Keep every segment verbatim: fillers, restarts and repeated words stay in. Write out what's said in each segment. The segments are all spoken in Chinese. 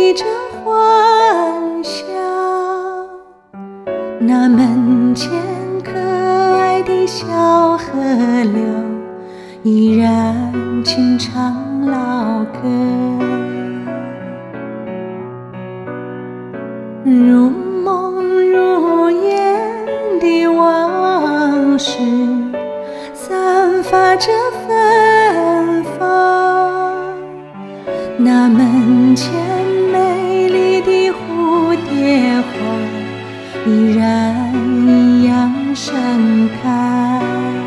溢着欢笑。那门前可爱的小河流，依然轻唱老歌。如梦如烟的往事，散发着芬芳。那门前美丽的蝴蝶花，依然一样盛开。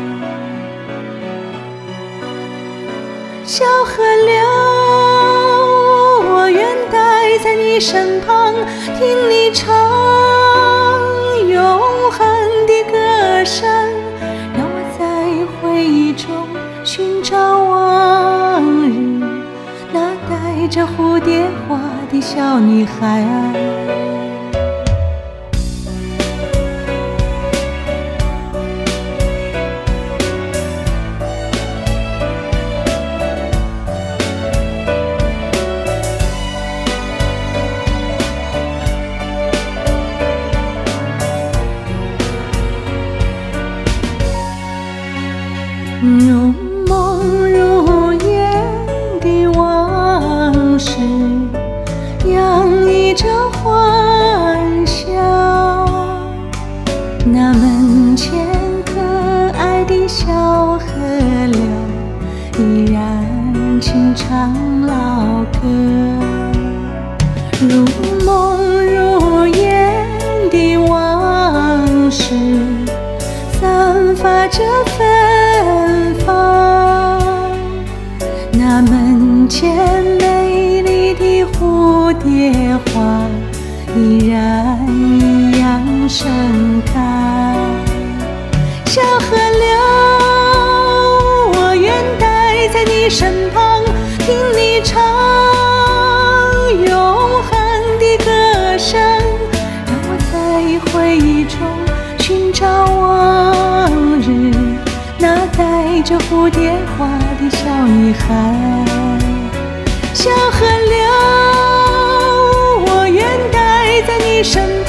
小河流，我愿待在你身旁，听你唱永恒的歌声，让我在回忆中寻找往日那带着蝴蝶花的小女孩。如梦如烟的往事，洋溢着欢笑。那门前可爱的小河流，依然轻唱老歌。如梦如烟的往事，散发着芬芳。那门前美丽的蝴蝶花，依然一样盛开。小河流，我愿待在你身旁，听你唱永恒的歌声，让我在回忆中寻找往日那带着蝴蝶花的小女孩。小河流，我愿待在你身旁，